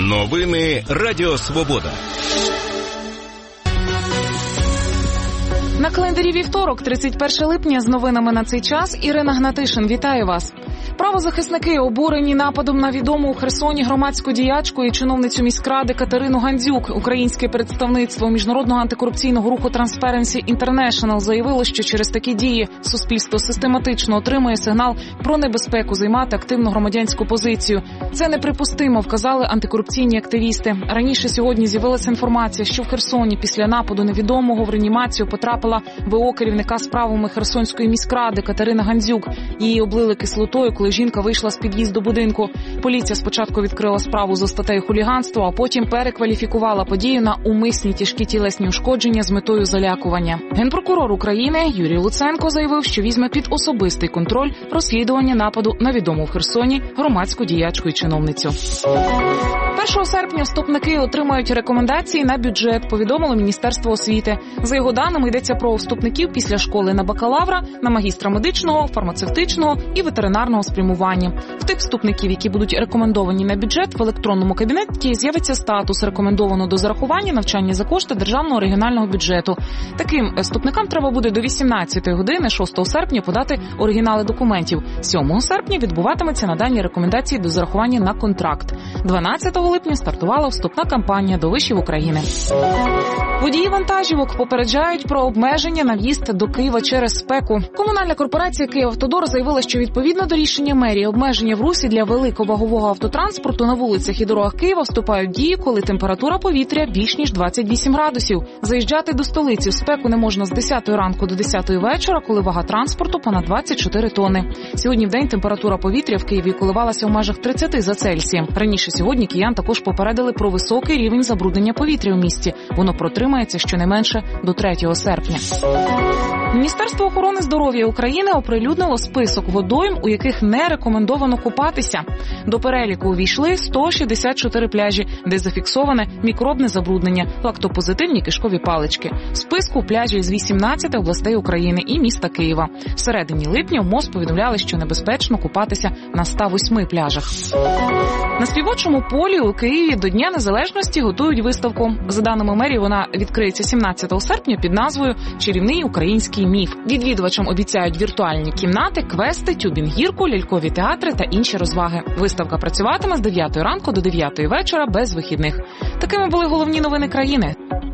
Новини Радіо Свобода. На календарі вівторок, 31 липня, з новинами на цей час Ірина Гнатишин. Вітаю вас. Правозахисники обурені нападом на відому у Херсоні громадську діячку і чиновницю міськради Катерину Гандзюк. Українське представництво Міжнародного антикорупційного руху Transparency International заявило, що через такі дії суспільство систематично отримує сигнал про небезпеку займати активну громадянську позицію. Це неприпустимо, вказали антикорупційні активісти. Раніше сьогодні з'явилася інформація, що в Херсоні після нападу невідомого в реанімацію потрапила ВО керівника справами Херсонської міськради Катерина Гандзюк. Її облили кислотою, коли жінка вийшла з під'їзду будинку. Поліція спочатку відкрила справу за статтею хуліганства, а потім перекваліфікувала подію на умисні тяжкі тілесні ушкодження з метою залякування. Генпрокурор України Юрій Луценко заявив, що візьме під особистий контроль розслідування нападу на відому в Херсоні громадську діячку і чиновницю. 1 серпня вступники отримають рекомендації на бюджет, повідомило Міністерство освіти. За його даними, йдеться про вступників після школи на бакалавра, на магістра медичного, фармацевтичного і ветеринарного спрямування. В тих вступників, які будуть рекомендовані на бюджет, в електронному кабінеті з'явиться статус «Рекомендовано до зарахування навчання за кошти державного регіонального бюджету». Таким вступникам треба буде до 18-ї години 6 серпня подати оригінали документів. 7 серпня відбуватиметься надання рекомендацій до зарахування на контракт. 12 липня стартувала вступна кампанія до вишів України. Водії вантажівок попереджають про обмеження на в'їзд до Києва через спеку. Комунальна корпорація «Київавтодор» заявила, що відповідно до рішення мерії обмеження в русі для великовагового автотранспорту на вулицях і дорогах Києва вступають в дію, коли температура повітря більш ніж 28 градусів. Заїжджати до столиці в спеку не можна з 10 ранку до 10 вечора, коли вага транспорту понад 24 тонни. Сьогодні в день температура повітря в Києві коливалася в межах 30 за Цельсієм. Раніше сьогодні киян також попередили про високий рівень забруднення повітря в місті. Воно протримається щонайменше до 3 серпня. Міністерство охорони здоров'я України оприлюднило список водойм, у яких не рекомендовано купатися. До переліку увійшли 164 пляжі, де зафіксоване мікробне забруднення, лактопозитивні кишкові палички. В списку пляжі з 18 областей України і міста Києва. В середині липня в МОЗ повідомляли, що небезпечно купатися на 108 пляжах. На Співочому полі у Києві до Дня Незалежності готують виставку. За даними мерії, вона відкриється 17 серпня під назвою «Чарівний український міф». Відвідувачам обіцяють віртуальні кімнати, квести, тюбінг-гірку, лялькові театри та інші розваги. Виставка працюватиме з 9 ранку до 9 вечора без вихідних. Такими були головні новини країни.